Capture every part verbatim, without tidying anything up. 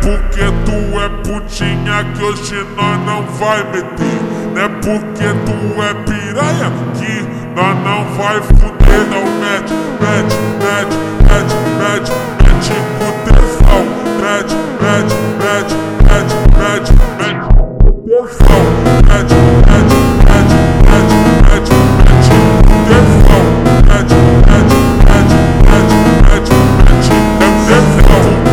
porque tu é putinha que hoje nós não vai meter. Não é porque tu é piranha que nós não vai fuder. Não mete, mete, mete, mete, mete, mete com tesão. Mete, mete, mete, mete, mete, mete com tesão. Mete, mete, mete, mete, mete, mete com tesão. Mete, mete, mete, mete, mete, mete com tesão.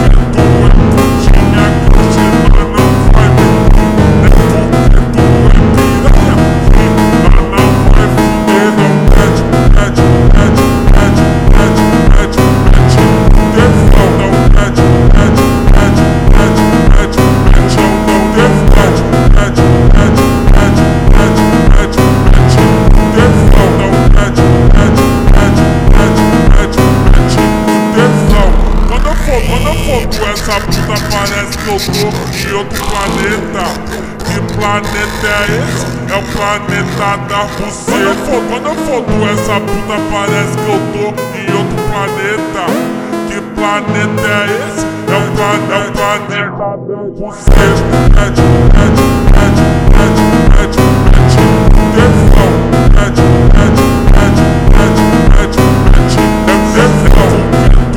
Essa puta parece que eu tô em outro planeta. Que planeta é esse? É o planeta da buceta. Quando eu foto essa puta parece que eu tô em outro planeta. Que planeta é esse? É o planeta, é o planeta da buceta. Mete, mete, mete, mete, mete, mete, tesão. Mete, mete, mete, mete, mete, mete, tesão.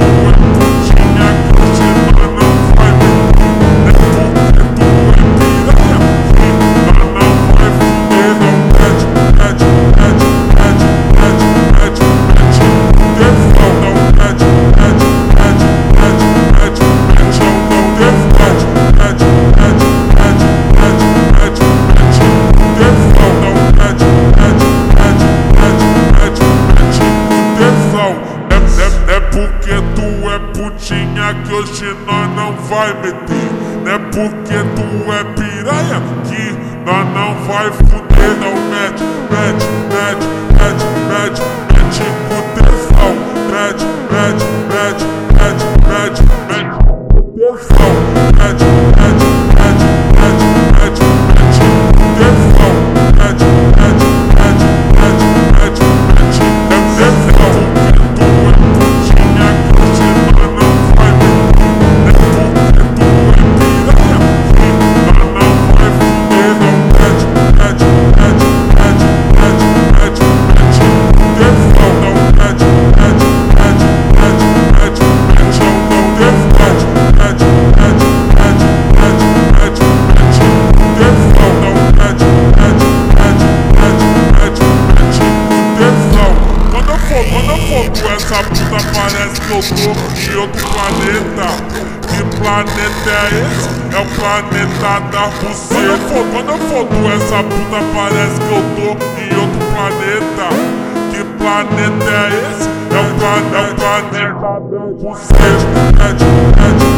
Que hoje nós não vai meter. Não é porque tu é piranha que nós não vai fuder. Não mete, mete, mete, mete, mete, mete com tesão. Mete, mete, mete, mete, mete, mete com tesão. Mete, mete, mete, mete, mete, mete com tesão. Mete, mete, mete, mete, mete, mete com tesão. Essa puta parece que eu tô em outro planeta. Que planeta é esse? É o planeta da buceta. Quando eu foto essa puta parece que eu tô em outro planeta. Que planeta é esse? É o planeta, é o planeta da buceta.